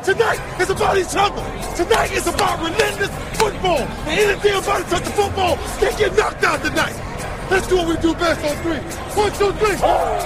Tonight is about each other. Tonight is about relentless football. And anything about to touch the football, they get knocked out tonight. Let's do what we do best on three. 1, 2, 3.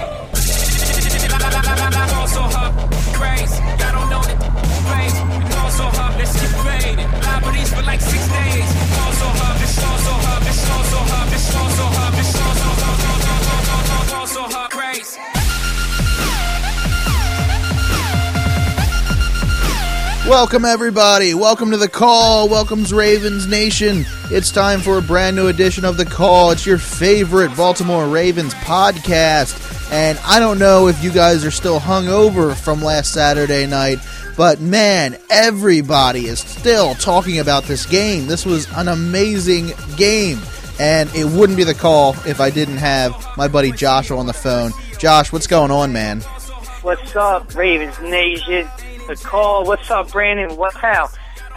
Welcome, everybody. Welcome to The Call. Welcome's Ravens Nation. It's time for a brand new edition of The Call. It's your favorite Baltimore Ravens podcast. And I don't know if you guys are still hungover from last Saturday night, but man, everybody is still talking about this game. This was an amazing game. And it wouldn't be The Call if I didn't have my buddy Joshua on the phone. Josh, what's going on, man? What's up, Ravens Nation? The Call. What's up, Brandon? What's how?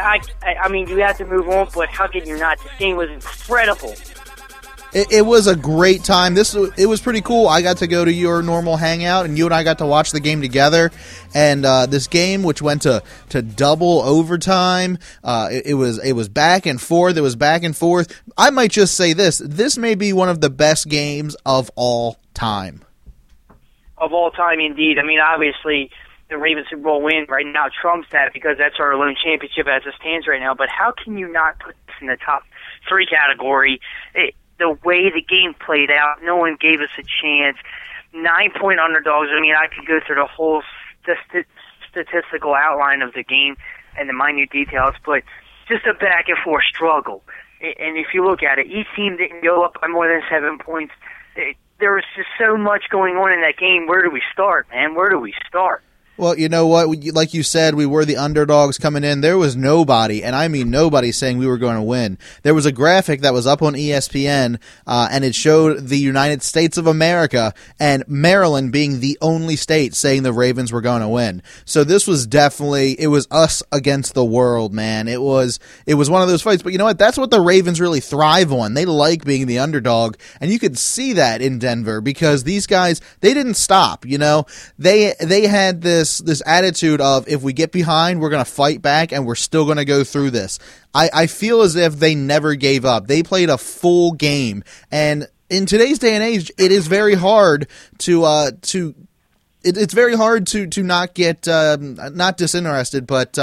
I mean, you have to move on, but how can you not? This game was incredible. It was a great time. It was pretty cool. I got to go to your normal hangout, and you and I got to watch the game together. And this game, which went to double overtime, it was back and forth. It was back and forth. I might just say this: this may be one of the best games of all time. Of all time, indeed. I mean, obviously, the Ravens Super Bowl win right now trumps that because that's our lone championship as it stands right now. But how can you not put this in the top 3 category? The way the game played out, no one gave us a chance. 9-point underdogs. I mean, I could go through the whole statistical outline of the game and the minute details, but just a back-and-forth struggle. And if you look at it, each team didn't go up by more than 7 points. There was just so much going on in that game. Where do we start, man? Where do we start? Well, you know what? Like you said, we were the underdogs coming in. There was nobody, and I mean nobody, saying we were going to win. There was a graphic that was up on ESPN, and it showed the United States of America and Maryland being the only state saying the Ravens were going to win. So this was definitely, it was us against the world, man. It was one of those fights. But you know what? That's what the Ravens really thrive on. They like being the underdog, and you could see that in Denver because these guys, they didn't stop. You know, they had this attitude of, if we get behind, we're going to fight back and we're still going to go through this. I feel as if they never gave up. They played a full game, and in today's day and age, it is very hard it's very hard to not get not disinterested, but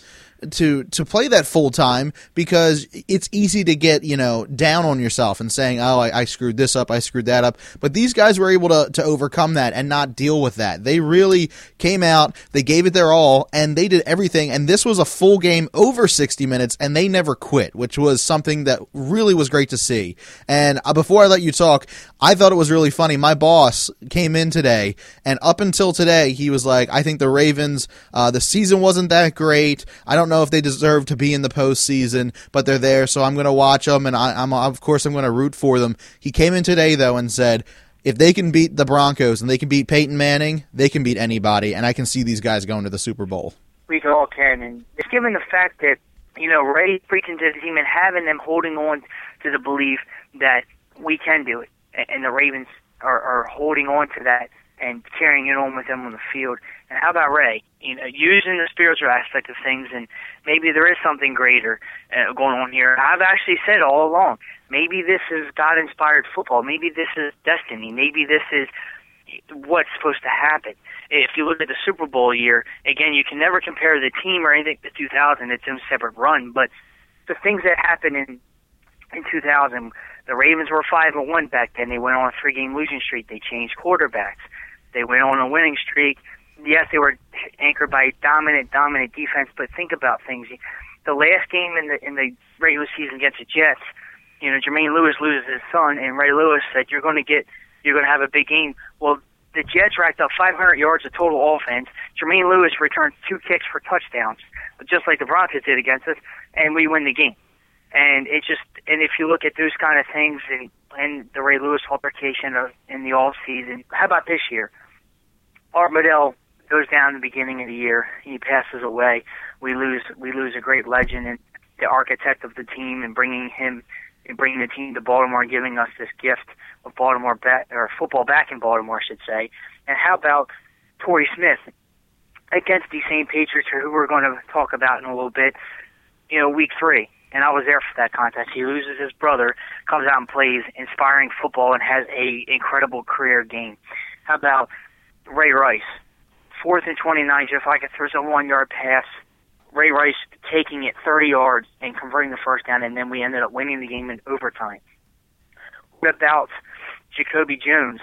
to play that full time, because it's easy to get, down on yourself and saying, oh, I screwed this up, I screwed that up. But these guys were able to overcome that and not deal with that. They really came out, they gave it their all, and they did everything. And this was a full game, over 60 minutes, and they never quit, which was something that really was great to see. And before I let you talk, I thought it was really funny. My boss came in today, and up until today, he was like, I think the Ravens, the season wasn't that great. I don't know if they deserve to be in the postseason, but they're there, so I'm going to watch them, and I'm going to root for them. He came in today, though, and said, if they can beat the Broncos and they can beat Peyton Manning, they can beat anybody, and I can see these guys going to the Super Bowl. We all can, and it's given the fact that, Ray preaching to the team and having them holding on to the belief that we can do it, and the Ravens are holding on to that and carrying it on with them on the field. And how about Ray? Using the spiritual aspect of things, and maybe there is something greater going on here. I've actually said all along, maybe this is God-inspired football. Maybe this is destiny. Maybe this is what's supposed to happen. If you look at the Super Bowl year, again, you can never compare the team or anything to 2000. It's a separate run. But the things that happened in 2000, the Ravens were 5-1 back then. They went on a 3-game losing streak. They changed quarterbacks. They went on a winning streak. Yes, they were anchored by dominant defense, but think about things. The last game in the regular season against the Jets, Jermaine Lewis loses his son, and Ray Lewis said, you're going to have a big game. Well, the Jets racked up 500 yards of total offense. Jermaine Lewis returned 2 kicks for touchdowns, just like the Broncos did against us, and we win the game. And if you look at those kind of things and the Ray Lewis altercation in the off season, how about this year? Art Modell goes down in the beginning of the year. He passes away. We lose a great legend and the architect of the team, and bringing the team to Baltimore, and giving us this gift of football back in Baltimore, I should say. And how about Torrey Smith? against the same Patriots who we're going to talk about in a little bit, week 3. And I was there for that contest. He loses his brother, comes out and plays inspiring football and has a incredible career game. How about Ray Rice? 4th and 29, Joe Flacco throws a 1-yard pass. Ray Rice taking it 30 yards and converting the first down, and then we ended up winning the game in overtime. What about Jacoby Jones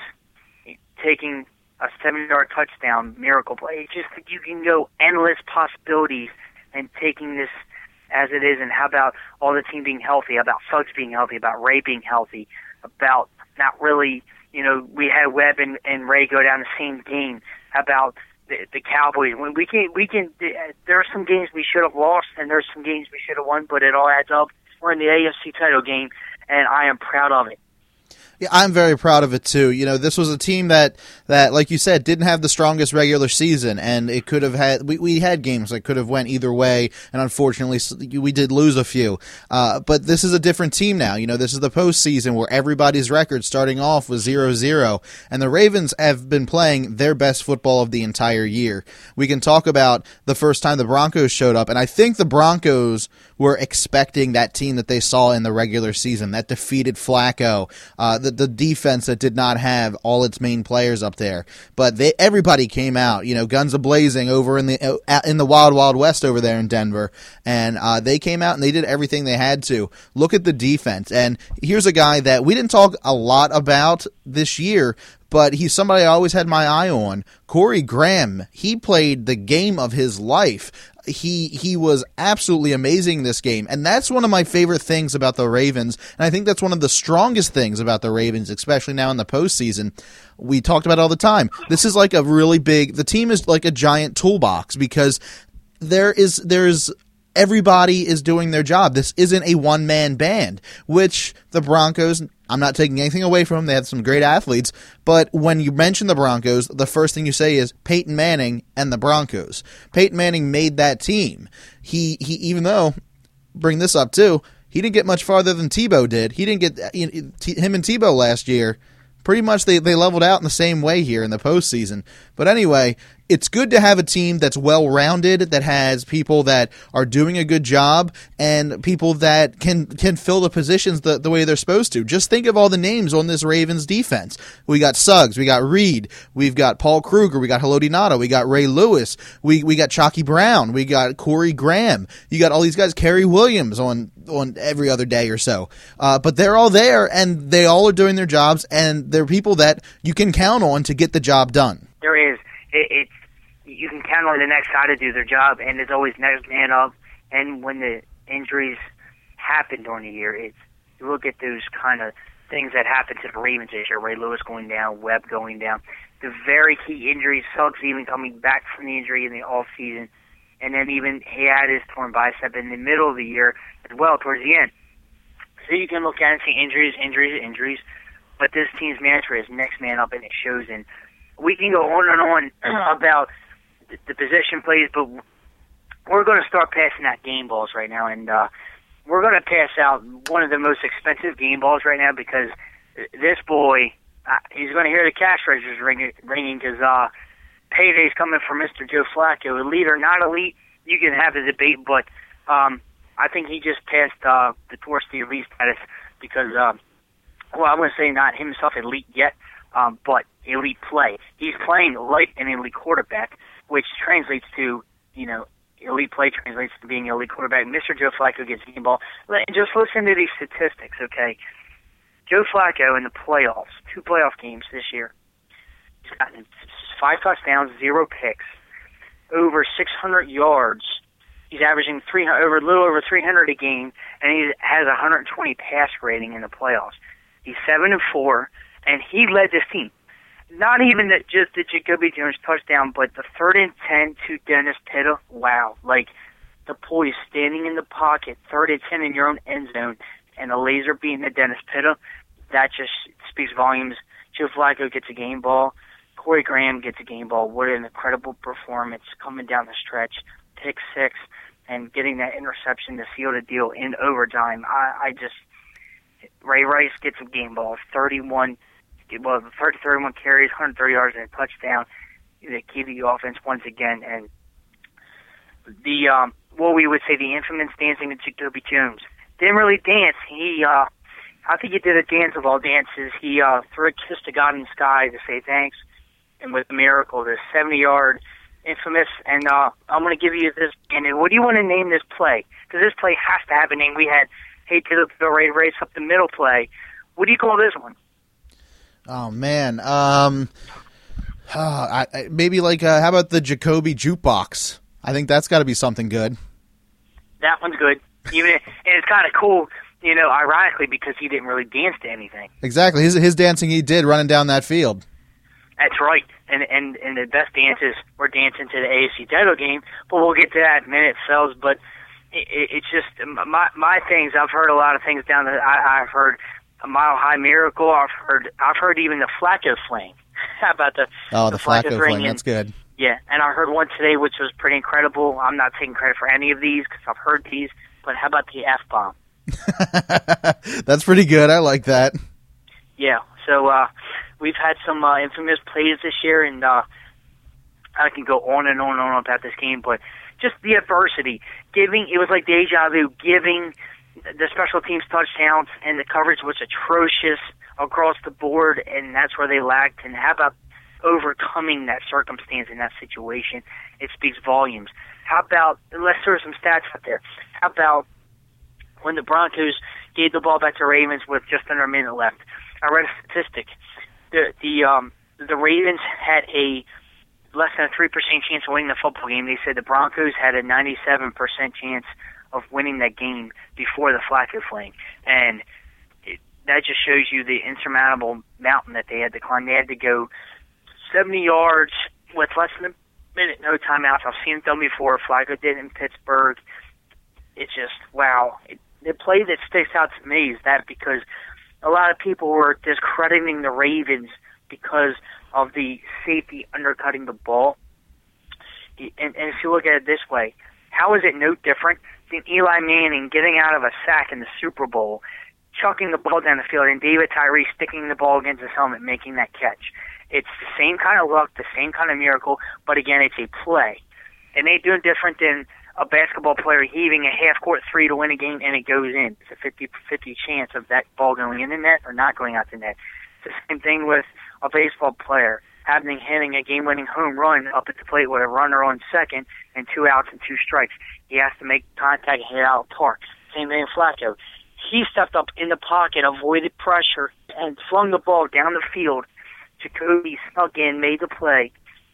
taking a 7-yard touchdown, miracle play? Just you can go endless possibilities and taking this as it is. And how about all the team being healthy, about Suggs being healthy, about Ray being healthy, about not really, we had Webb and Ray go down the same game. How about the Cowboys? When we can. There are some games we should have lost, and there's some games we should have won, but it all adds up. We're in the AFC title game, and I am proud of it. Yeah, I'm very proud of it too. This was a team that, like you said, didn't have the strongest regular season, and it could have had. We had games that could have went either way, and unfortunately, we did lose a few. But this is a different team now. This is the postseason where everybody's record starting off was 0-0, and the Ravens have been playing their best football of the entire year. We can talk about the first time the Broncos showed up, and I think the Broncos were expecting that team that they saw in the regular season, that defeated Flacco, the defense that did not have all its main players up there. But everybody came out, guns a-blazing over in the Wild Wild West over there in Denver, and they came out and they did everything they had to. Look at the defense, and here's a guy that we didn't talk a lot about this year, but he's somebody I always had my eye on. Corey Graham, he played the game of his life. He was absolutely amazing this game, and that's one of my favorite things about the Ravens, and I think that's one of the strongest things about the Ravens, especially now in the postseason. We talked about it all the time. This is like the team is like a giant toolbox because everybody is doing their job. This isn't a one-man band, which the Broncos, I'm not taking anything away from them. They had some great athletes. But when you mention the Broncos, the first thing you say is Peyton Manning and the Broncos. Peyton Manning made that team. He even though, bring this up too, he didn't get much farther than Tebow did. He didn't get him and Tebow last year. Pretty much they leveled out in the same way here in the postseason. But anyway, it's good to have a team that's well-rounded, that has people that are doing a good job, and people that can fill the positions the way they're supposed to. Just think of all the names on this Ravens defense. We got Suggs, we got Reed, we've got Paul Kruger, we got Haloti Ngata, we got Ray Lewis, we got Chalky Brown, we got Corey Graham, you got all these guys, Kerry Williams on every other day or so. But they're all there, and they all are doing their jobs, and they're people that you can count on to get the job done. There is. You can count on the next guy to do their job, and it's always next man up. And when the injuries happen during the year, you look at those kind of things that happened to the Ravens this year, Ray Lewis going down, Webb going down, the very key injuries, Suggs even coming back from the injury in the offseason, and then even he had his torn bicep in the middle of the year as well towards the end. So you can look at it and see injuries, but this team's mantra is next man up, and it shows. And we can go on and on about the position plays, but we're going to start passing out game balls right now, and we're going to pass out one of the most expensive game balls right now because this boy, he's going to hear the cash registers ringing because payday's coming from Mr. Joe Flacco. Elite or not elite, you can have a debate, but I think he just passed the torch to elite status because, I wouldn't say not himself elite yet, but elite play. He's playing like an elite quarterback, which translates to, elite play translates to being an elite quarterback. Mr. Joe Flacco gets game ball. Just listen to these statistics, okay? Joe Flacco in the playoffs, 2 playoff games this year, he's gotten 5 touchdowns, 0 picks, over 600 yards. He's averaging a little over 300 a game, and he has 120 pass rating in the playoffs. He's 7-4, and he led this team. Not even just the Jacoby Jones touchdown, but the 3rd and 10 to Dennis Pitta. Wow. The poise standing in the pocket, 3rd and 10 in your own end zone, and a laser beam to Dennis Pitta. That just speaks volumes. Joe Flacco gets a game ball. Corey Graham gets a game ball. What an incredible performance coming down the stretch. Pick 6 and getting that interception to seal the deal in overtime. Ray Rice gets a game ball. 31 carries, 130 yards, and a touchdown. The key to the offense once again, and what we would say the infamous dancing of Jacoby Jones. Didn't really dance. I think he did a dance of all dances. He threw a kiss to God in the sky to say thanks, and with a miracle, this 70-yard infamous. And I'm going to give you this. And what do you want to name this play? Because this play has to have a name. We had to the right race up the middle play. What do you call this one? Oh man, maybe like how about the Jacoby jukebox? I think that's got to be something good. That one's good. And it's kind of cool, ironically, because he didn't really dance to anything. Exactly. His dancing he did running down that field. That's right. And the best dances were dancing to the AFC title game, but we'll get to that in a minute, fellas. But it's just my things. I've heard a lot of things down there. I've heard a Mile High Miracle. I've heard even the Flacco Fling. How about the Flacco Fling? That's good. Yeah, and I heard one today which was pretty incredible. I'm not taking credit for any of these because I've heard these, but how about the F-bomb? That's pretty good. I like that. Yeah, so we've had some infamous plays this year, and I can go on and on and on about this game, but just the adversity. It was like deja vu, giving the special teams touchdowns, and the coverage was atrocious across the board, and that's where they lacked. And how about overcoming that circumstance in that situation? It speaks volumes. How about, let's throw some stats out there. How about when the Broncos gave the ball back to Ravens with just under a minute left? I read a statistic. The Ravens had a less than a 3% chance of winning the football game. They said the Broncos had a 97% chance of winning that game before the Flacco Fling. And that just shows you the insurmountable mountain that they had to climb. They had to go 70 yards with less than a minute, no timeouts. I've seen it done before. Flacco did it in Pittsburgh. It's just, wow. The play that sticks out to me is that because a lot of people were discrediting the Ravens because of the safety undercutting the ball. And if you look at it this way, how is it no different than Eli Manning getting out of a sack in the Super Bowl, chucking the ball down the field, and David Tyree sticking the ball against his helmet, making that catch? It's the same kind of luck, the same kind of miracle, but again, it's a play. And they do it different than a basketball player heaving a half-court three to win a game, and it goes in. It's a 50-50 chance of that ball going in the net or not going out the net. It's the same thing with a baseball player hitting a game-winning home run up at the plate with a runner on second and 2 outs and 2 strikes. He has to make contact and hit out of the park. Same thing with Flacco. He stepped up in the pocket, avoided pressure, and flung the ball down the field. Jacoby snuck in, made the play.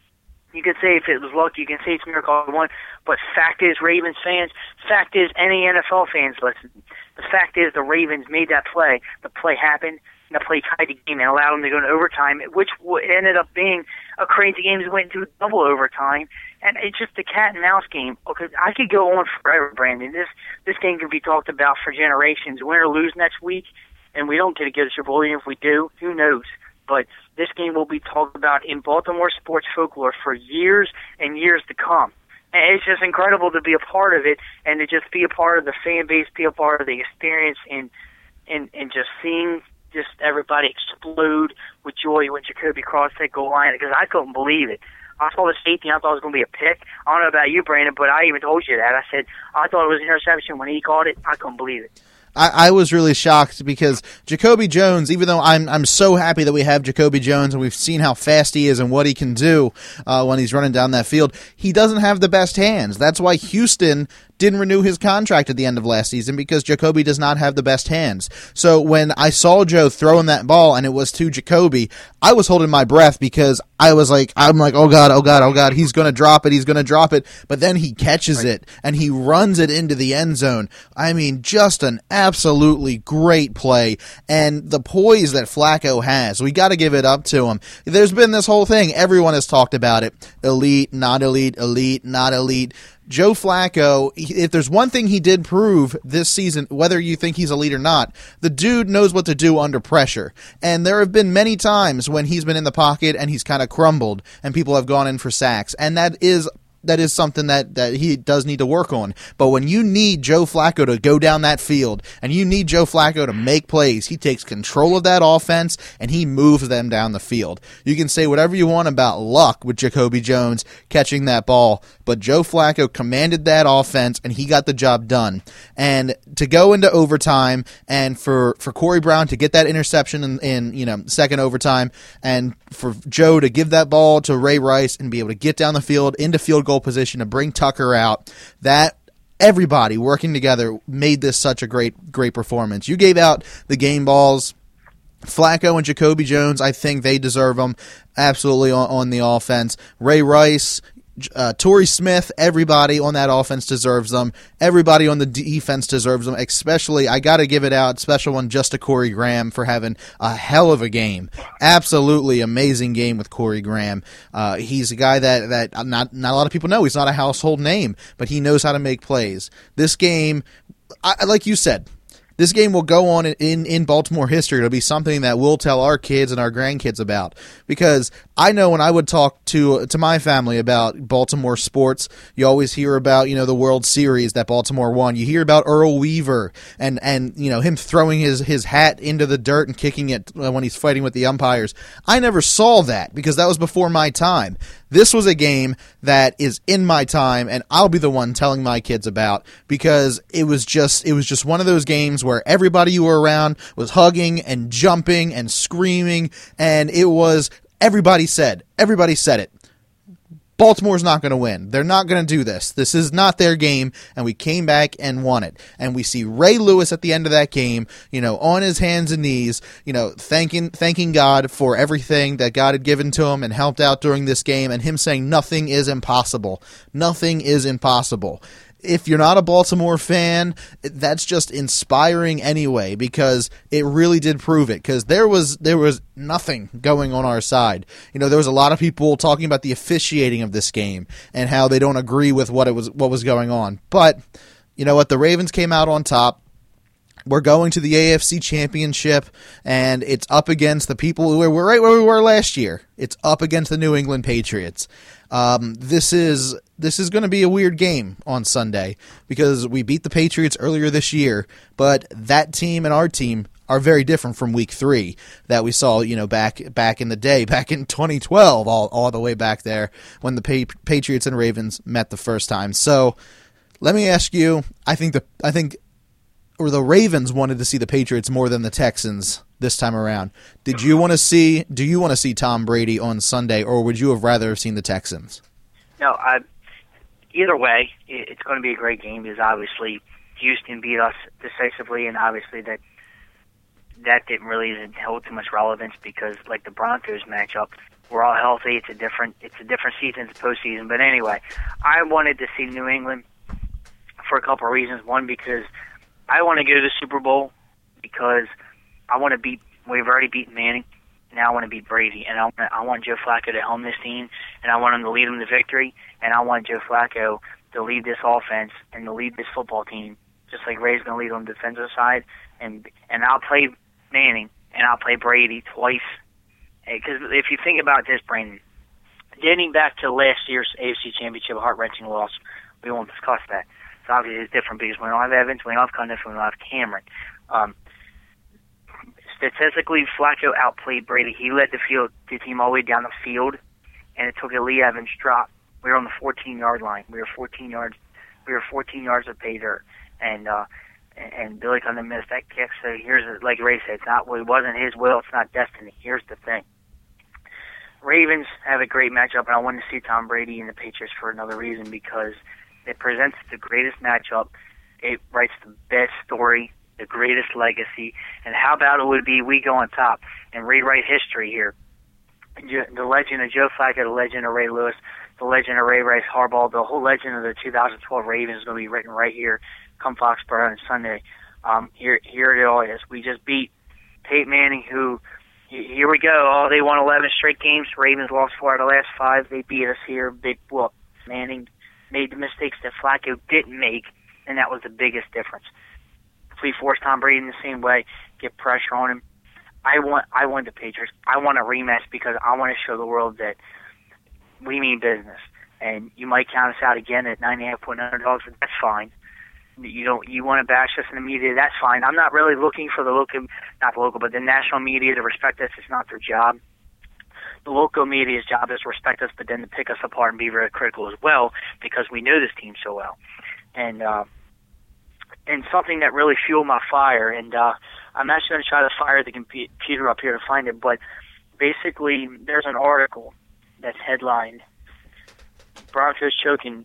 You can say if it was lucky, you can say it's a miracle one, but fact is, Ravens fans, fact is, any NFL fans listen. The fact is, the Ravens made that play. The play happened, and the play tied the game and allowed them to go into overtime, which ended up being a crazy game that went into double overtime. And it's just a cat and mouse game. Okay, I could go on forever, Brandon. This game could be talked about for generations. Win or lose next week, and we don't get to go to Super Bowl. If we do, who knows? But this game will be talked about in Baltimore sports folklore for years and years to come. And it's just incredible to be a part of it and to just be a part of the fan base, be a part of the experience, and just seeing just everybody explode with joy when Jacoby crossed that goal line, because I couldn't believe it. I saw the safety, and I thought it was going to be a pick. I don't know about you, Brandon, but I even told you that. I said, I thought it was an interception. When he called it, I couldn't believe it. I was really shocked because Jacoby Jones, even though I'm so happy that we have Jacoby Jones and we've seen how fast he is and what he can do when he's running down that field, he doesn't have the best hands. That's why Houston didn't renew his contract at the end of last season, because Jacoby does not have the best hands. So when I saw Joe throwing that ball and it was to Jacoby, I was holding my breath because I'm like, oh God, he's going to drop it. But then he catches it and he runs it into the end zone. I mean, just an absolutely great play. And the poise that Flacco has, we got to give it up to him. There's been this whole thing. Everyone has talked about it. Elite, not elite, elite, not elite. Joe Flacco, if there's one thing he did prove this season, whether you think he's elite or not, the dude knows what to do under pressure. And there have been many times when he's been in the pocket and he's kind of crumbled and people have gone in for sacks. And that is something that he does need to work on. But when you need Joe Flacco to go down that field and you need Joe Flacco to make plays, he takes control of that offense and he moves them down the field. You can say whatever you want about luck with Jacoby Jones catching that ball, but Joe Flacco commanded that offense and he got the job done. And to go into overtime and for Corey Brown to get that interception in second overtime, and for Joe to give that ball to Ray Rice and be able to get down the field into field goal position to bring Tucker out, that everybody working together made this such a great performance. You gave out the game balls. Flacco and Jacoby Jones, I think they deserve them absolutely on the offense. Ray Rice, Torrey Smith, everybody on that offense deserves them. Everybody on the defense deserves them, especially, I got to give it out, special one just to Corey Graham for having a hell of a game. Absolutely amazing game with Corey Graham. He's a guy that not a lot of people know. He's not a household name, but he knows how to make plays. This game, like you said, this game will go on in Baltimore history. It'll be something that we'll tell our kids and our grandkids about. Because I know when I would talk to my family about Baltimore sports, you always hear about, the World Series that Baltimore won. You hear about Earl Weaver and him throwing his hat into the dirt and kicking it when he's fighting with the umpires. I never saw that because that was before my time. This was a game that is in my time, and I'll be the one telling my kids about, because it was just one of those games where everybody you were around was hugging and jumping and screaming, and everybody said it. Baltimore's not going to win. They're not going to do this. This is not their game, and we came back and won it. And we see Ray Lewis at the end of that game, on his hands and knees, thanking God for everything that God had given to him and helped out during this game, and him saying nothing is impossible. Nothing is impossible. If you're not a Baltimore fan, that's just inspiring anyway, because it really did prove it, because there was nothing going on our side. There was a lot of people talking about the officiating of this game and how they don't agree with what was going on. But you know what? The Ravens came out on top. We're going to the AFC Championship, and it's up against the people who were right where we were last year. It's up against the New England Patriots. This is going to be a weird game on Sunday because we beat the Patriots earlier this year, but that team and our team are very different from Week 3 that we saw, back in the day, back in 2012, all the way back there when the Patriots and Ravens met the first time. So let me ask you, I think the Ravens wanted to see the Patriots more than the Texans this time around. Do you want to see Tom Brady on Sunday, or would you have rather have seen the Texans? No, either way, it's going to be a great game because obviously Houston beat us decisively, and obviously that didn't really hold too much relevance because, like the Broncos matchup, we're all healthy. It's a different season, it's postseason. But anyway, I wanted to see New England for a couple of reasons. One, because I want to go to the Super Bowl because we've already beaten Manning. Now I want to beat Brady, and I want Joe Flacco to helm this team, and I want him to lead them to victory, and I want Joe Flacco to lead this offense and to lead this football team, just like Ray's going to lead on the defensive side, and I'll play Manning, and I'll play Brady twice. Because if you think about this, Brandon, getting back to last year's AFC Championship, a heart-wrenching loss, we won't discuss that. So obviously it's different because we don't have Evans, we don't have Cundiff, we don't have Cameron. Statistically, Flacco outplayed Brady. He led the team all the way down the field, and it took a Lee Evans drop. We were on the 14-yard line. We were 14 yards of pay dirt, and Billy Cundiff missed that kick. So like Ray said, it wasn't his will. It's not destiny. Here's the thing. Ravens have a great matchup, and I want to see Tom Brady and the Patriots for another reason because it presents the greatest matchup. It writes the best story, the greatest legacy, and how about it would be we go on top and rewrite history here. The legend of Joe Flacco, the legend of Ray Lewis, the legend of Ray Rice Harbaugh, the whole legend of the 2012 Ravens is going to be written right here come Foxborough on Sunday. Here it all is. We just beat Peyton Manning, who, here we go. Oh, they won 11 straight games. Ravens lost 4 out of the last 5. They beat us here. Big whoop. Manning made the mistakes that Flacco didn't make, and that was the biggest difference. If we force Tom Brady in the same way, get pressure on him, I want the Patriots. I want a rematch because I want to show the world that we mean business. and you might count us out again at 9.5-point underdogs, but that's fine. You want to bash us in the media, that's fine. I'm not really looking for but the national media to respect us. It's not their job. The local media's job is to respect us, but then to pick us apart and be very critical as well, because we know this team so well. And something that really fueled my fire, and I'm actually going to try to fire the computer up here to find it, but basically there's an article that's headlined Broncos choke in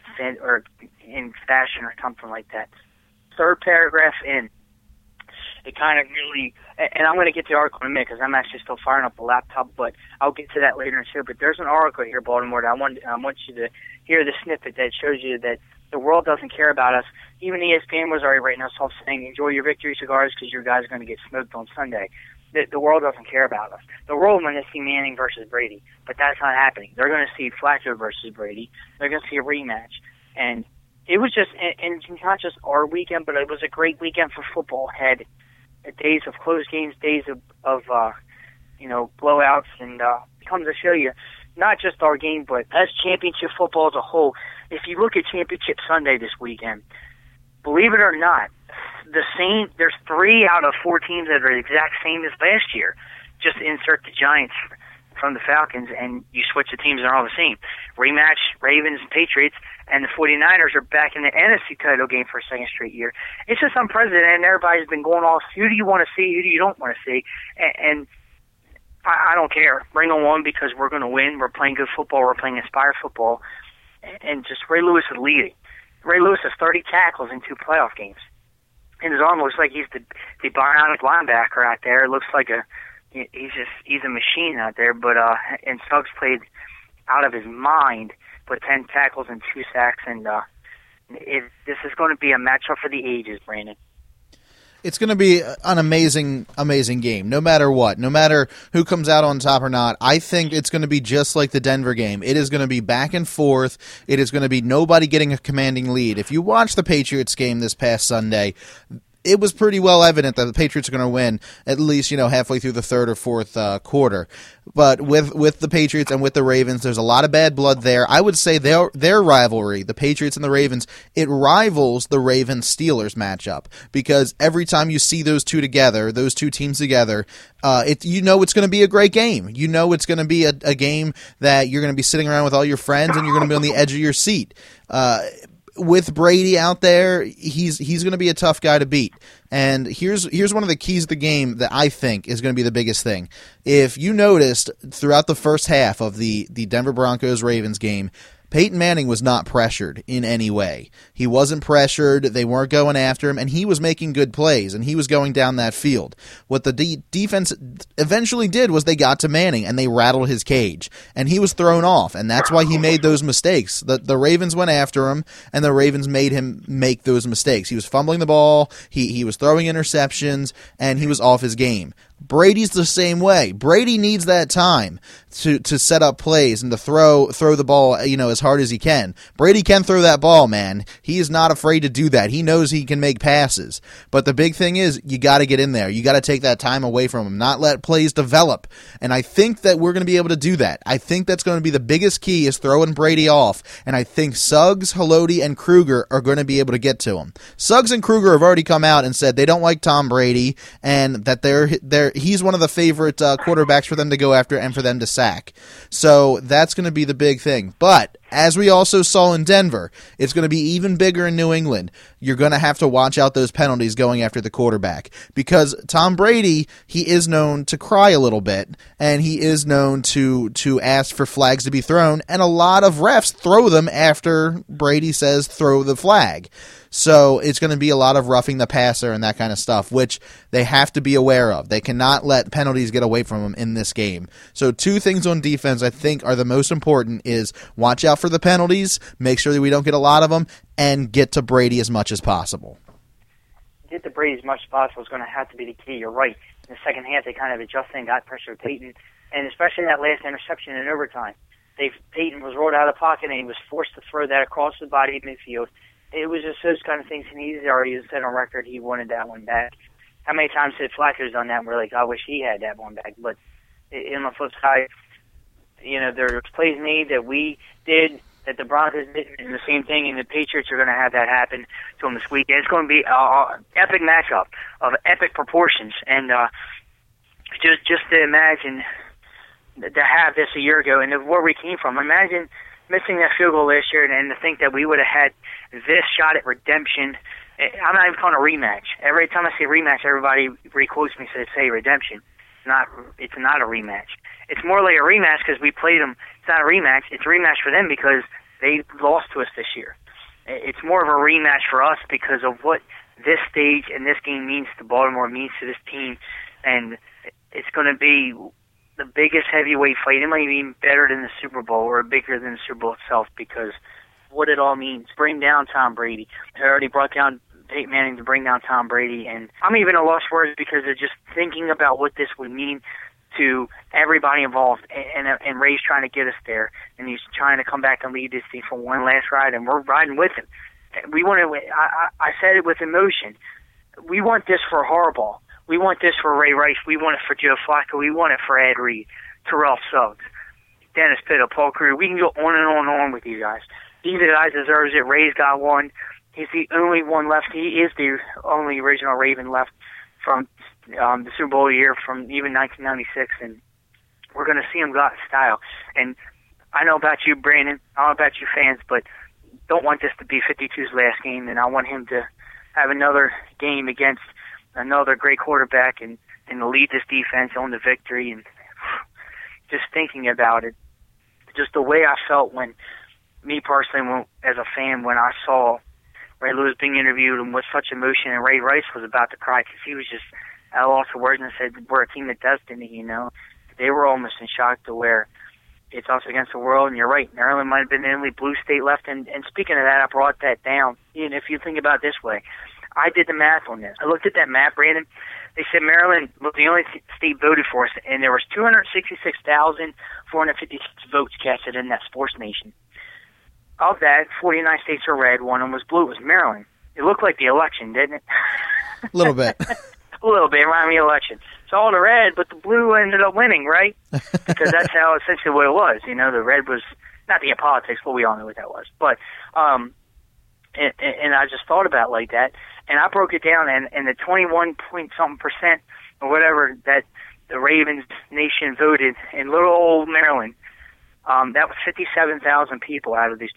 fashion or something like that. Third paragraph in, it kind of really, and I'm going to get to the article in a minute because I'm actually still firing up the laptop, but I'll get to that later too. But there's an article here, Baltimore, that I want you to hear the snippet that shows you that the world doesn't care about us. Even ESPN was already writing us off saying, enjoy your victory cigars because your guys are going to get smoked on Sunday. The world doesn't care about us. The world wants to see Manning versus Brady, but that's not happening. They're going to see Flacco versus Brady. They're going to see a rematch. And it was just, and not just our weekend, but it was a great weekend for football. Had days of close games, days of blowouts, and comes to show you not just our game, but as championship football as a whole. If you look at Championship Sunday this weekend, believe it or not, there's 3 out of 4 teams that are the exact same as last year. Just insert the Giants from the Falcons, and you switch the teams, and they're all the same. Rematch, Ravens and Patriots, and the 49ers are back in the NFC title game for a second straight year. It's just unprecedented, and everybody's been going off, who do you want to see, who do you don't want to see, and I don't care. Bring them on because we're going to win. We're playing good football. We're playing inspired football, and just Ray Lewis is leading. Ray Lewis has 30 tackles in 2 playoff games. And his arm looks like he's the bionic linebacker out there. It looks like he's a machine out there. But and Suggs played out of his mind, put 10 tackles and 2 sacks, and this is going to be a matchup for the ages, Brandon. It's going to be an amazing, amazing game, no matter what. No matter who comes out on top or not, I think it's going to be just like the Denver game. It is going to be back and forth. It is going to be nobody getting a commanding lead. If you watch the Patriots game this past Sunday, it was pretty well evident that the Patriots are going to win at least, halfway through the third or fourth quarter. But with the Patriots and with the Ravens, there's a lot of bad blood there. I would say their rivalry, the Patriots and the Ravens, it rivals the Ravens-Steelers matchup, because every time you see those two teams together, it's going to be a great game. It's going to be a game that you're going to be sitting around with all your friends and you're going to be on the edge of your seat. With Brady out there, he's going to be a tough guy to beat. And here's one of the keys of the game that I think is going to be the biggest thing. If you noticed throughout the first half of the Denver Broncos-Ravens game, Peyton Manning was not pressured in any way. He wasn't pressured, they weren't going after him, and he was making good plays, and he was going down that field. What the defense eventually did was they got to Manning, and they rattled his cage, and he was thrown off, and that's why he made those mistakes. The Ravens went after him, and the Ravens made him make those mistakes. He was fumbling the ball, he was throwing interceptions, and he was off his game. Brady's the same way. Brady needs that time to set up plays and to throw the ball, as hard as he can. Brady can throw that ball, man. He is not afraid to do that. He knows he can make passes. But the big thing is, you got to get in there. You got to take that time away from him, not let plays develop. And I think that we're going to be able to do that. I think that's going to be the biggest key, is throwing Brady off. And I think Suggs, Haloti, and Kruger are going to be able to get to him. Suggs and Kruger have already come out and said they don't like Tom Brady, and that he's one of the favorite quarterbacks for them to go after and for them to sack. So that's going to be the big thing. But as we also saw in Denver, it's going to be even bigger in New England. You're going to have to watch out those penalties going after the quarterback, because Tom Brady, he is known to cry a little bit, and he is known to ask for flags to be thrown, and a lot of refs throw them after Brady says throw the flag. So it's going to be a lot of roughing the passer and that kind of stuff, which they have to be aware of. They cannot let penalties get away from them in this game. So 2 things on defense I think are the most important is watch out for the penalties, make sure that we don't get a lot of them, and get to Brady as much as possible. Get to Brady as much as possible is going to have to be the key. You're right. In the second half, they kind of adjusted and got pressure to Peyton, and especially that last interception in overtime. Peyton was rolled out of the pocket, and he was forced to throw that across the body of midfield. It was just those kind of things, and he's already said on record he wanted that one back. How many times had Flacco's done that, and we're like, I wish he had that one back. But on the flip side, there's plays made that we did that the Broncos did the same thing, and the Patriots are going to have that happen to them this weekend. It's going to be an epic matchup of epic proportions, and just to imagine to have this a year ago and where we came from. Imagine missing that field goal last year and to think that we would have had this shot at redemption. I'm not even calling it a rematch. Every time I say rematch, everybody re-quotes me and says, "Hey, redemption." It's not a rematch. It's more like a rematch because we played them. It's not a rematch. It's a rematch for them because they lost to us this year. It's more of a rematch for us because of what this stage and this game means to Baltimore, means to this team, and it's going to be the biggest heavyweight fight. It might be even better than the Super Bowl or bigger than the Super Bowl itself because what it all means. Bring down Tom Brady. I already brought down Peyton Manning to bring down Tom Brady, and I'm even at lost words because of just thinking about what this would mean to everybody involved, and Ray's trying to get us there, and he's trying to come back and lead this team for one last ride, and we're riding with him. We want to. I said it with emotion. We want this for Harbaugh. We want this for Ray Rice. We want it for Joe Flacco. We want it for Ed Reed, Terrell Suggs, Dennis Pitta, Paul Crew. We can go on and on with these guys. These are the guys deserves it. Ray's got one. He's the only one left. He is the only original Raven left from the Super Bowl year from even 1996, and we're going to see him go out in style. And I know about you, Brandon. I don't know about you fans, but don't want this to be 52's last game, and I want him to have another game against another great quarterback and to lead this defense on the victory. And just thinking about it, just the way I felt when, me personally, as a fan, when I saw Ray Lewis being interviewed and with such emotion, and Ray Rice was about to cry because he was just at a loss of words and said, "We're a team of destiny," you know. They were almost in shock to where it's us against the world, and you're right. Maryland might have been the only blue state left, and speaking of that, I brought that down. And if you think about it this way, I did the math on this. I looked at that map, Brandon. They said Maryland was the only state voted for us, and there was 266,456 votes casted in that sports nation. Of that, 49 states are red, one of them was blue. It was Maryland. It looked like the election, didn't it? A little bit. A little bit, reminded me of the election. It's all the red, but the blue ended up winning, right? Because that's how essentially what it was. You know, the red was, not the politics, but we all know what that was. But, and I just thought about it like that, and I broke it down, and the 21-point-something% or whatever that the Ravens Nation voted in little old Maryland, that was 57,000 people out of these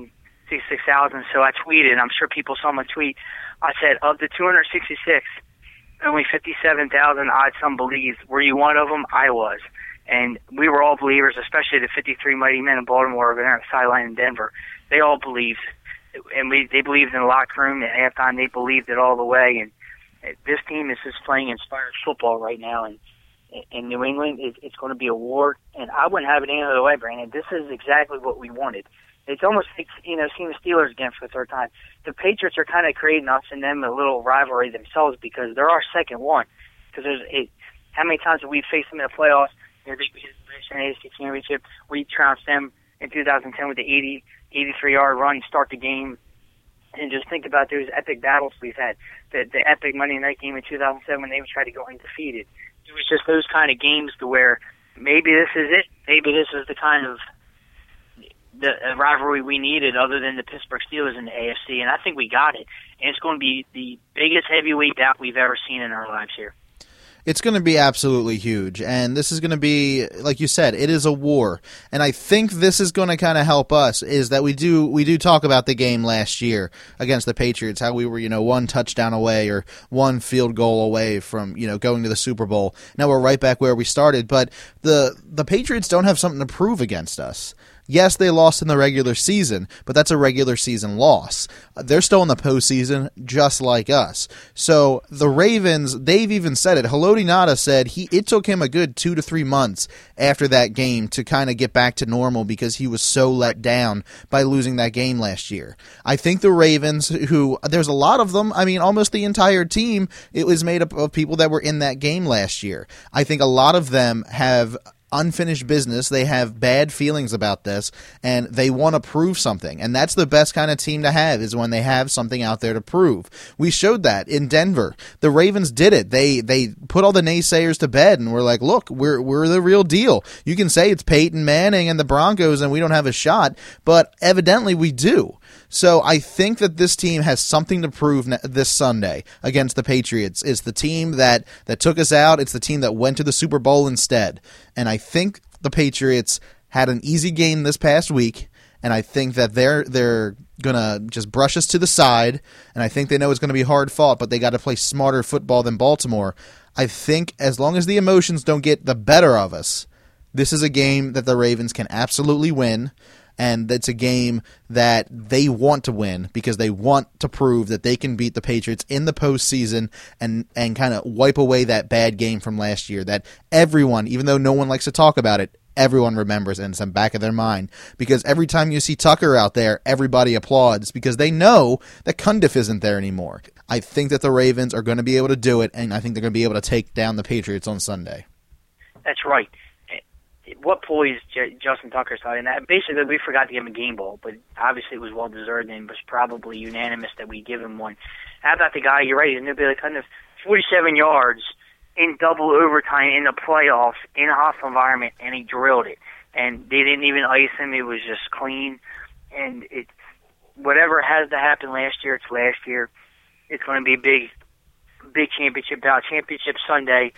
266,000. So I tweeted, I'm sure people saw my tweet. I said, of the 266, only 57,000 odd some believed. Were you one of them? I was. And we were all believers, especially the 53 mighty men in Baltimore over there on the sideline in Denver. They all believed. And they believed in the locker room. At halftime, they believed it all the way. And this team is just playing inspired football right now. And in New England, it's going to be a war. And I wouldn't have it any other way, Brandon. This is exactly what we wanted. It's almost like, seeing the Steelers again for the third time. The Patriots are kind of creating us and them a little rivalry themselves because they're our second one. Because how many times have we faced them in the playoffs? They beat us in the AFC Championship. We trounced them in 2010 with the 83-yard run to start the game. And just think about those epic battles we've had. The epic Monday night game in 2007 when they tried to go undefeated. It was just those kind of games to where maybe this is it. Maybe this is the kind of the rivalry we needed other than the Pittsburgh Steelers in the AFC, and I think we got it. And it's going to be the biggest heavyweight bout we've ever seen in our lives here. It's going to be absolutely huge, and this is going to be, like you said, it is a war. And I think this is going to kind of help us, is that we do talk about the game last year against the Patriots, how we were, one touchdown away or one field goal away from, going to the Super Bowl. Now we're right back where we started, but the Patriots don't have something to prove against us. Yes, they lost in the regular season, but that's a regular season loss. They're still in the postseason, just like us. So the Ravens, they've even said it. Haloti Ngata said it took him a good 2 to 3 months after that game to kind of get back to normal because he was so let down by losing that game last year. I think the Ravens, who there's a lot of them, I mean, almost the entire team, it was made up of people that were in that game last year. I think a lot of them have unfinished business. They have bad feelings about this, and they want to prove something. And that's the best kind of team to have, is when they have something out there to prove. We showed that in Denver. The Ravens did it. They put all the naysayers to bed and were like, look, we're the real deal. You can say it's Peyton Manning and the Broncos and we don't have a shot, but evidently we do. So I think that this team has something to prove this Sunday against the Patriots. It's the team that took us out. It's the team that went to the Super Bowl instead. And I think the Patriots had an easy game this past week, and I think that they're going to just brush us to the side, and I think they know it's going to be hard fought, but they got to play smarter football than Baltimore. I think as long as the emotions don't get the better of us, this is a game that the Ravens can absolutely win. And it's a game that they want to win because they want to prove that they can beat the Patriots in the postseason and kind of wipe away that bad game from last year that everyone, even though no one likes to talk about it, everyone remembers and it's in the back of their mind. Because every time you see Tucker out there, everybody applauds because they know that Cundiff isn't there anymore. I think that the Ravens are going to be able to do it, and I think they're going to be able to take down the Patriots on Sunday. That's right. What poise Justin Tucker's had, and basically we forgot to give him a game ball, but obviously it was well deserved and was probably unanimous that we give him one. How about the guy? You're right. He's going kind of 47 yards in double overtime in the playoffs in a hostile environment, and he drilled it. And they didn't even ice him. It was just clean. And it, whatever has to happen last year, it's last year. It's going to be a big championship bout, championship Sunday.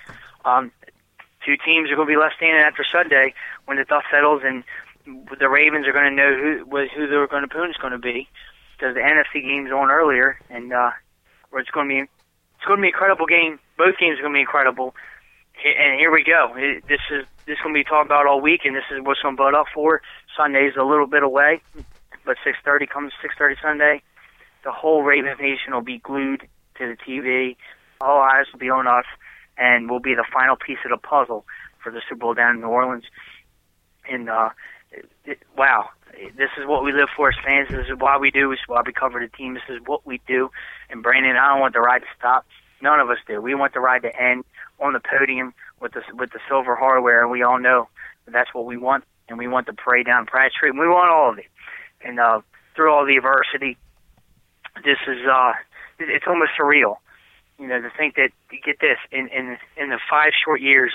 Two teams are going to be left standing after Sunday when the dust settles, and the Ravens are going to know who their opponent's going to be because the NFC game's on earlier, and it's going to be an incredible game. Both games are going to be incredible, and here we go. This is going to be talked about all week, and this is what's going to build up for. Sunday's a little bit away, but 6:30 Sunday. The whole Ravens Nation will be glued to the TV. All eyes will be on us, and we'll be the final piece of the puzzle for the Super Bowl down in New Orleans. And, wow, this is what we live for as fans. This is why we do. This is why we cover the team. This is what we do. And, Brandon, I don't want the ride to stop. None of us do. We want the ride to end on the podium with the silver hardware, and we all know that's what we want. And we want the parade down Pratt Street, and we want all of it. And through all the adversity, this is it's almost surreal. You know, to think that, get this, in the 5 short years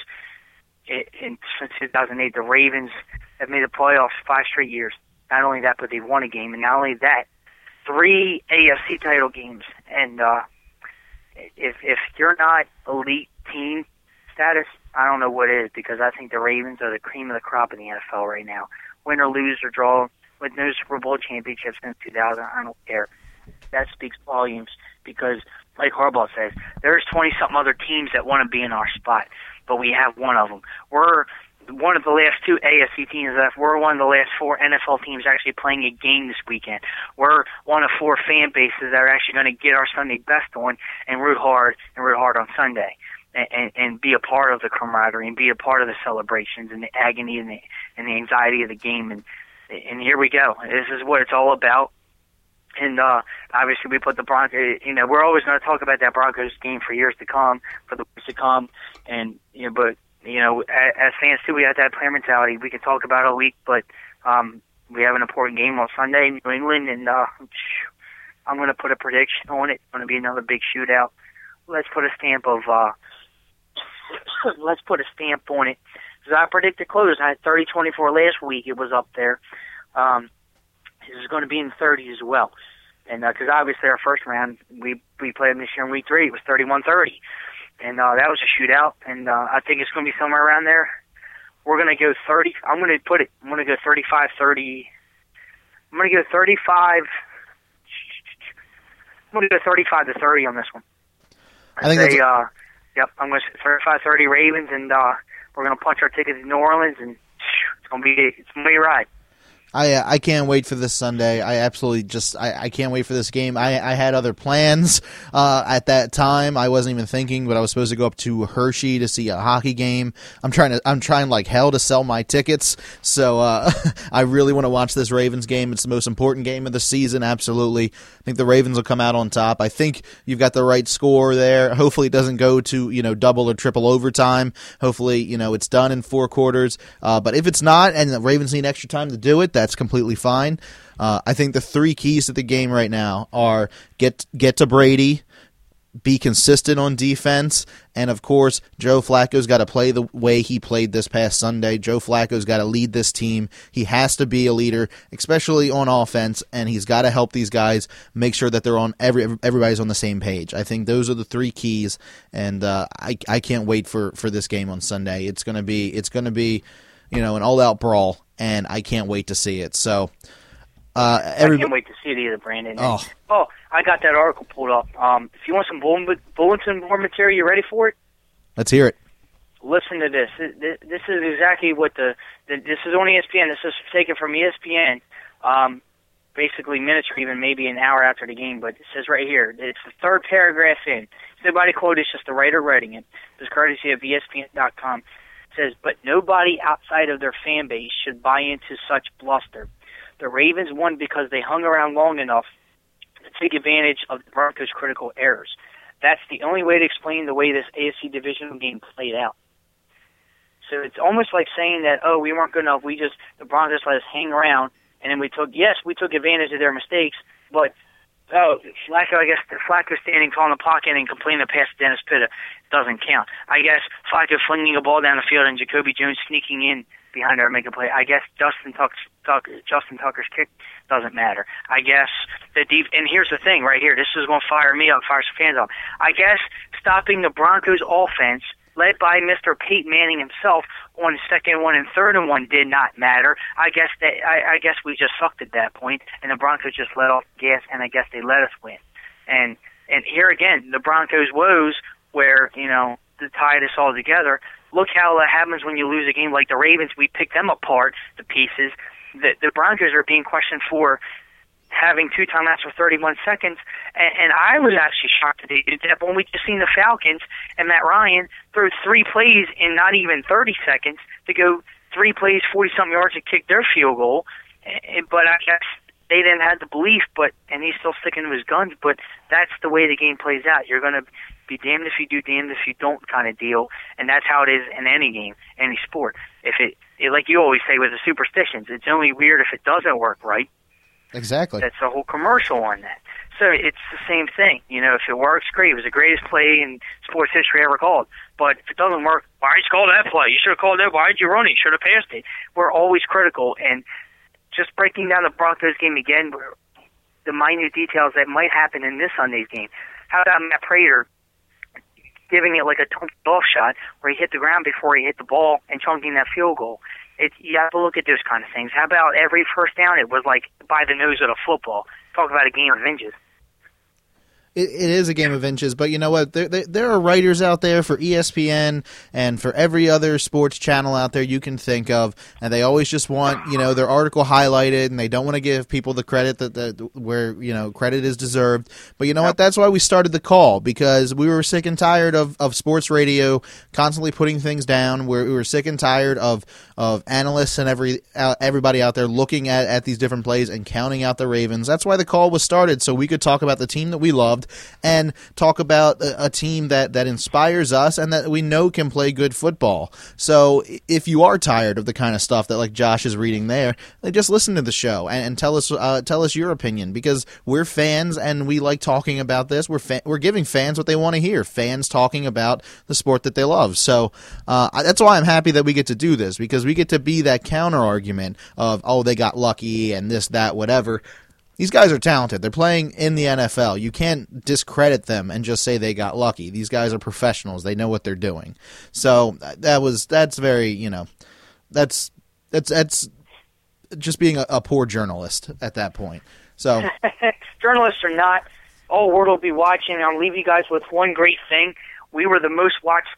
since 2008, the Ravens have made the playoffs 5 straight years. Not only that, but they've won a game. And not only that, 3 AFC title games. And if you're not elite team status, I don't know what is, because I think the Ravens are the cream of the crop in the NFL right now. Win or lose or draw, with no Super Bowl championships since 2000, I don't care. That speaks volumes because, like Harbaugh says, there's 20-something other teams that want to be in our spot, but we have one of them. We're one of the last 2 AFC teams left. We're one of the last 4 NFL teams actually playing a game this weekend. We're one of 4 fan bases that are actually going to get our Sunday best on and root hard on Sunday. And be a part of the camaraderie and be a part of the celebrations and the agony and the anxiety of the game. And here we go. This is what it's all about. And obviously we put the Broncos, you know, we're always going to talk about that Broncos game for years to come, for the weeks to come. And, you know, but, you know, as fans too, we have that player mentality. We can talk about it all week, but we have an important game on Sunday in New England, and I'm going to put a prediction on it. It's going to be another big shootout. Let's put a stamp on it. Because I predicted close. I had 30-24 last week. It was up there. This is going to be in the 30s as well. And because obviously our first round, we played them this year in week 3. It was 31-30. And that was a shootout. And I think it's going to be somewhere around there. We're going to go 30. I'm going to go 35-30. I'm going to go 35. I'm going to go 35-30 on this one. I'm going to say 35-30 Ravens, and we're going to punch our ticket to New Orleans, and it's going to be a ride. I can't wait for this Sunday. I absolutely I can't wait for this game. I had other plans at that time. I wasn't even thinking, but I was supposed to go up to Hershey to see a hockey game. I'm trying like hell to sell my tickets. So I really want to watch this Ravens game. It's the most important game of the season. Absolutely. I think the Ravens will come out on top. I think you've got the right score there. Hopefully it doesn't go to double or triple overtime. Hopefully it's done in 4 quarters. But if it's not, and the Ravens need extra time to do it, that's completely fine. I think the 3 keys to the game right now are get to Brady, be consistent on defense, and of course, Joe Flacco's got to play the way he played this past Sunday. Joe Flacco's got to lead this team. He has to be a leader, especially on offense, and he's got to help these guys make sure that they're on everybody's on the same page. I think those are the 3 keys, and I can't wait for this game on Sunday. It's gonna be an all-out brawl, and I can't wait to see it. So, I can't wait to see it either, Brandon. Oh, I got that article pulled up. If you want some bulletin board material, you ready for it? Let's hear it. Listen to this. This is exactly what this is on ESPN. This is taken from ESPN, basically minutes or even maybe an hour after the game, but it says right here, it's the 3rd paragraph in. Nobody quoted, it's just the writer writing it. It's courtesy of ESPN.com. Says, but nobody outside of their fan base should buy into such bluster. The Ravens won because they hung around long enough to take advantage of the Broncos' critical errors. That's the only way to explain the way this AFC divisional game played out. So it's almost like saying that, we weren't good enough. The Broncos let us hang around, and then we took advantage of their mistakes, but Flacco, I guess Flacco standing tall in the pocket and completing a pass to Dennis Pitta doesn't count. I guess Flacco flinging a ball down the field and Jacoby Jones sneaking in behind her and making a play. I guess Justin Tucker's kick doesn't matter. I guess and here's the thing right here. This is going to fire me up, fire some fans up. I guess stopping the Broncos offense led by Mr. Peyton Manning himself on 2nd and 1 and 3rd and 1 did not matter. I guess we just sucked at that point, and the Broncos just let off the gas, and I guess they let us win. And here again, the Broncos' woes, where to tie this all together. Look how that happens when you lose a game like the Ravens. We pick them apart, the pieces. The Broncos are being questioned for having 2 timeouts for 31 seconds, and I was actually shocked that they did that. But when we just seen the Falcons and Matt Ryan throw 3 plays in not even 30 seconds to go 3 plays, 40-something yards to kick their field goal. But I guess they didn't have the belief, and he's still sticking to his guns. But that's the way the game plays out. You're going to be damned if you do, damned if you don't kind of deal, and that's how it is in any game, any sport. If it like you always say with the superstitions, it's only weird if it doesn't work right. Exactly. That's the whole commercial on that. So it's the same thing. If it works, great. It was the greatest play in sports history ever called. But if it doesn't work, why did you call that play? You should have called that. Why did you run it? You should have passed it. We're always critical. And just breaking down the Broncos game again, the minute details that might happen in this Sunday's game. How about Matt Prater giving it like a chunky off shot where he hit the ground before he hit the ball and chunking that field goal? You have to look at those kind of things. How about every first down? It was like by the nose of the football. Talk about a game of inches. It is a game of inches, but you know what? There are writers out there for ESPN and for every other sports channel out there you can think of, and they always just want their article highlighted, and they don't want to give people the credit that where credit is deserved. But you know what? That's why we started the call, because we were sick and tired of sports radio constantly putting things down. We were sick and tired of analysts and everybody out there looking at these different plays and counting out the Ravens. That's why the call was started, so we could talk about the team that we loved and talk about a team that inspires us and that we know can play good football. So if you are tired of the kind of stuff that like Josh is reading there, just listen to the show and tell us your opinion, because we're fans and we like talking about this. We're giving fans what they want to hear, fans talking about the sport that they love. So that's why I'm happy that we get to do this, because we get to be that counter argument of, they got lucky and this, that, whatever. These guys are talented. They're playing in the NFL. You can't discredit them and just say they got lucky. These guys are professionals. They know what they're doing. So that's very, that's just being a poor journalist at that point. So journalists are not. All world will be watching. I'll leave you guys with one great thing. We were the most watched game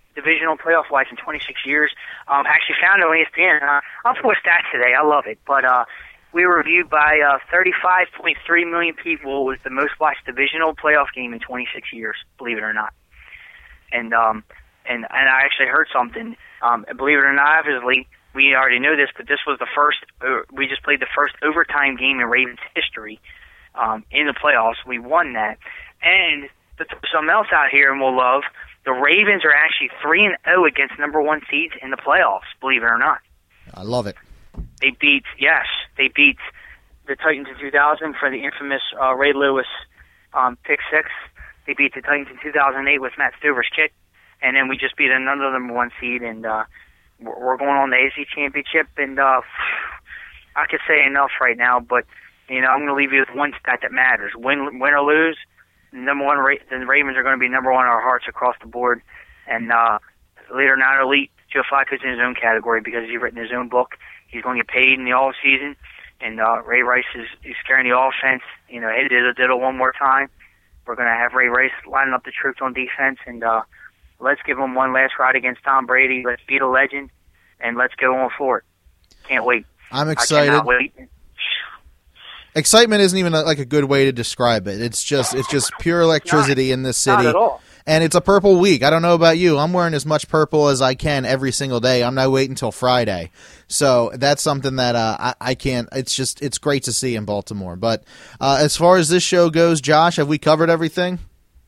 divisional playoff-wise in 26 years. Actually found it on ESPN. I'll put stats today. I love it. But we were reviewed by 35.3 million people. It was the most watched divisional playoff game in 26 years, believe it or not. And I actually heard something. Believe it or not, obviously, we already know this, but this was the first. We just played the first overtime game in Ravens history in the playoffs. We won that. And to throw something else out here, and we'll love, the Ravens are actually 3-0 against number 1 seeds in the playoffs, believe it or not. I love it. They beat the Titans in 2000 for the infamous Ray Lewis pick six. They beat the Titans in 2008 with Matt Stover's kick. And then we just beat another number 1 seed, and we're going on the AFC Championship. And I could say enough right now, but I'm going to leave you with one stat that matters: win or lose, the Ravens are going to be number 1 in our hearts across the board. And later, not elite, Joe Flacco's in his own category because he's written his own book. He's going to get paid in the off season, and Ray Rice is carrying the offense. He did it one more time. We're going to have Ray Rice lining up the troops on defense, and let's give him one last ride against Tom Brady. Let's beat a legend, and let's go on for it. Can't wait. I'm excited. I cannot wait. Excitement isn't even like a good way to describe it. It's just pure electricity in this city. Not at all. And it's a purple week. I don't know about you. I'm wearing as much purple as I can every single day. I'm not waiting until Friday. So that's something that I can't. It's great to see in Baltimore. But as far as this show goes, Josh, have we covered everything?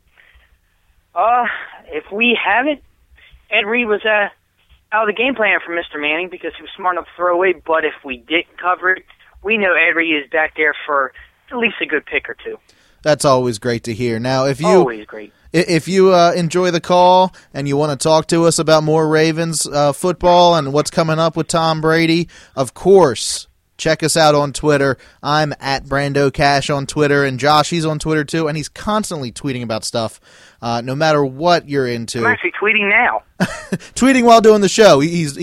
If we haven't, Ed Reed was out of the game plan for Mr. Manning because he was smart enough to throw away. But if we didn't cover it, we know Ed Reed is back there for at least a good pick or two. That's always great to hear. Now, if always great. If you enjoy the call and you want to talk to us about more Ravens football and what's coming up with Tom Brady, of course, check us out on Twitter. I'm at Brando Cash on Twitter, and Josh, he's on Twitter too, and he's constantly tweeting about stuff, no matter what you're into. I'm actually tweeting now. Tweeting while doing the show. He's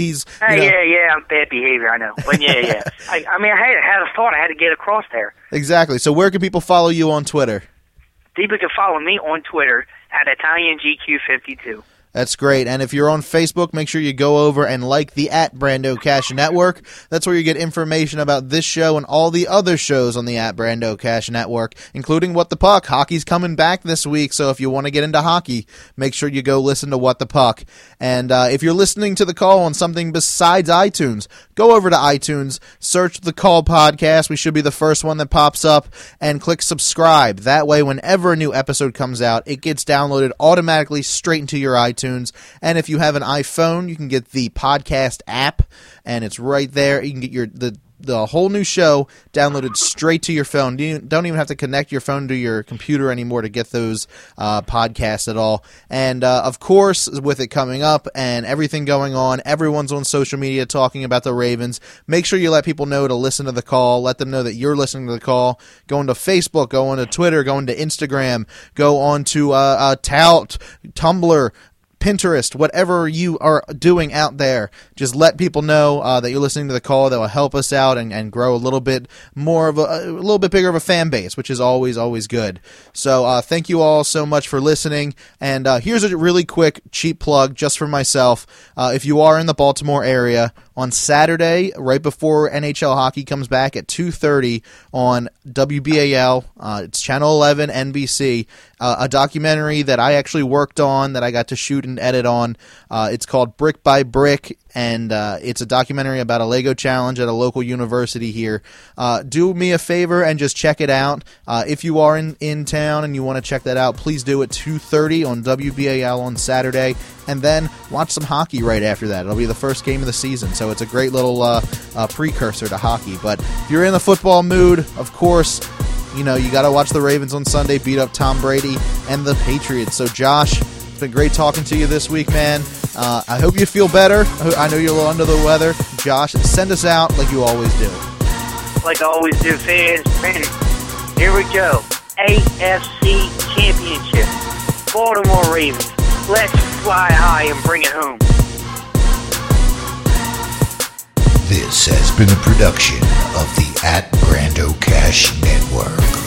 Yeah, I'm bad behavior, I know. But yeah. I had a thought I had to get across there. Exactly. So where can people follow you on Twitter? People can follow me on Twitter at ItalianGQ52. That's great. And if you're on Facebook, make sure you go over and like the @Brando Cash Network. That's where you get information about this show and all the other shows on the @Brando Cash Network, including What the Puck. Hockey's coming back this week, so if you want to get into hockey, make sure you go listen to What the Puck. And if you're listening to the call on something besides iTunes, go over to iTunes, search the Call podcast. We should be the first one that pops up, and click subscribe. That way, whenever a new episode comes out, it gets downloaded automatically straight into your iTunes. And if you have an iPhone, you can get the podcast app, and it's right there. You can get the whole new show downloaded straight to your phone. You don't even have to connect your phone to your computer anymore to get those podcasts at all. And, of course, with it coming up and everything going on, everyone's on social media talking about the Ravens. Make sure you let people know to listen to the call. Let them know that you're listening to the call. Go into Facebook, go onto Twitter, go into Instagram, go onto Tout, Tumblr, Pinterest, whatever you are doing out there, just let people know that you're listening to the call. That will help us out and grow a little bit more of a little bit bigger of a fan base, which is always good. So thank you all so much for listening. And here's a really quick, cheap plug just for myself. If you are in the Baltimore area, on Saturday, right before NHL hockey comes back at 2:30 on WBAL, it's Channel 11, NBC, a documentary that I actually worked on, that I got to shoot and edit on. It's called Brick by Brick, and it's a documentary about a Lego challenge at a local university here. Do me a favor and just check it out. If you are in town and you want to check that out, please do it 2:30 on WBAL on Saturday, and then watch some hockey right after that. It'll be the first game of the season, so it's a great little precursor to hockey. But if you're in the football mood, of course, you got to watch the Ravens on Sunday beat up Tom Brady and the Patriots. So, Josh, it's been great talking to you this week, man. I hope you feel better. I know you're a little under the weather. Josh, send us out like you always do. Like I always do, fans. Here we go. AFC Championship. Baltimore Ravens. Let's fly high and bring it home. This has been a production of the @Brando Cash Network.